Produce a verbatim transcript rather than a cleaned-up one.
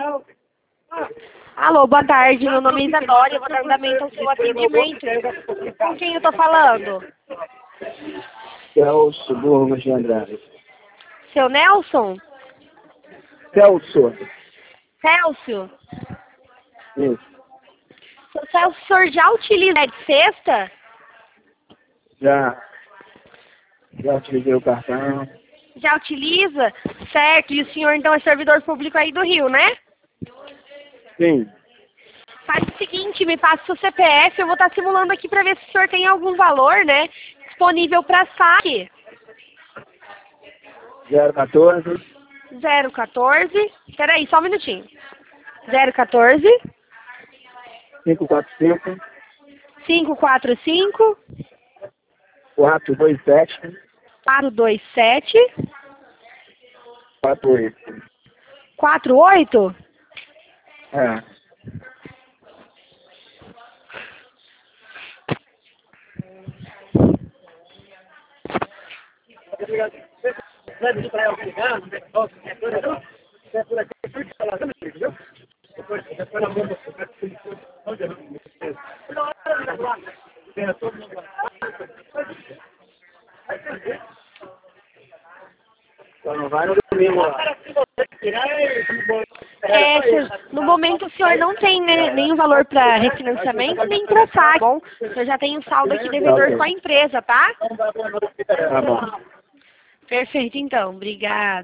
Alô, boa tarde, meu nome é Isadora, eu vou dar andamento ao seu atendimento. Com quem eu tô falando? Celso Burgos de Andrade. Seu Nelson? Celso. Celso? Isso. Seu Celso, o senhor já utiliza a de sexta? Já. Já utilizei o cartão. Já utiliza? Certo, e o senhor então é servidor público aí do Rio, né? Sim. Faz o seguinte, me passa o seu C P F, eu vou estar simulando aqui para ver se o senhor tem algum valor, né, disponível para saque. zero quatorze. zero quatorze, peraí, só um minutinho. zero quatorze, cinco quatro cinco. cinco quatro cinco, quatro dois sete. quatro dois sete, quatro oito. quatro oito. É. Não vai no domingo lá. É, se- no momento o senhor não tem, né, nenhum valor para refinanciamento nem para saque, bom? O senhor já tem um saldo aqui devedor com a empresa, tá? Tá bom. Perfeito, então. Obrigada.